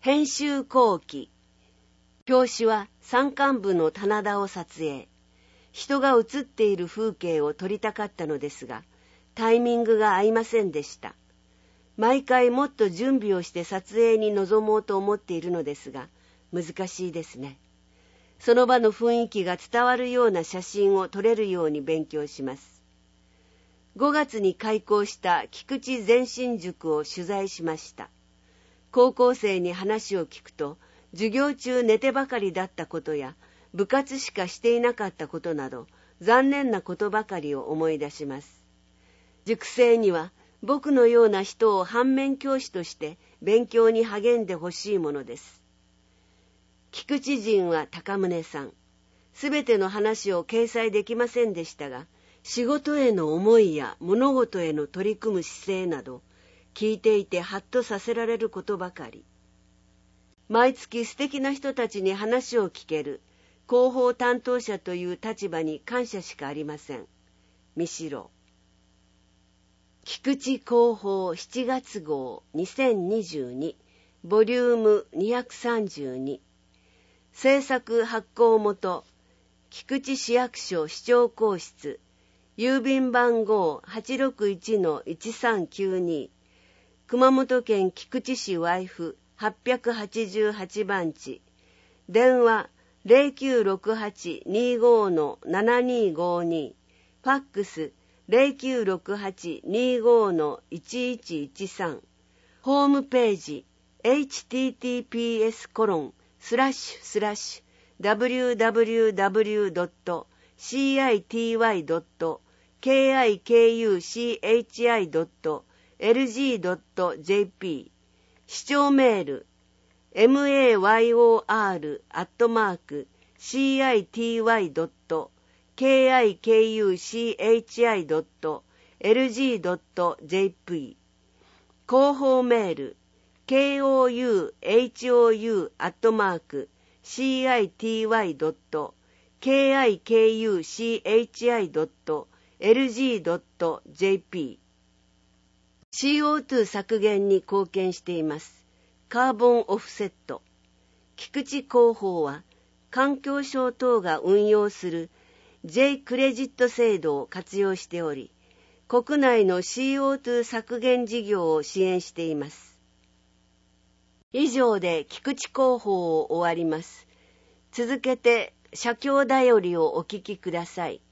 編集後期。表紙は山間部の棚田を撮影。人が写っている風景を撮りたかったのですが、タイミングが合いませんでした。毎回もっと準備をして撮影に臨もうと思っているのですが、難しいですね。その場の雰囲気が伝わるような写真を撮れるように勉強します。5月に開校した菊池前進塾を取材しました。高校生に話を聞くと、授業中寝てばかりだったことや、部活しかしていなかったことなど、残念なことばかりを思い出します。塾生には、僕のような人を反面教師として勉強に励んでほしいものです。菊池人は高宗さん。すべての話を掲載できませんでしたが、仕事への思いや物事への取り組む姿勢など、聞いていてハッとさせられることばかり。毎月素敵な人たちに話を聞ける広報担当者という立場に感謝しかありません。三代。菊池広報7月号2022ボリューム232。制作発行元菊池市役所市長公室、郵便番号 861-1392、熊本県菊池市和府888番地、電話 0968-25-7252、ファックス 0968-25-1113、ホームページ https://www.city.kikuchi.lg.jp、 市長メール mayor@city.kikuchi.lg.jp、 広報メール kouhou@kikuchi.lg.jp。 CO2 削減に貢献しています。カーボンオフセット。菊池広報は環境省等が運用する J クレジット制度を活用しており、国内の CO2 削減事業を支援しています。以上で菊池広報を終わります。続けて写経だよりをお聞きください。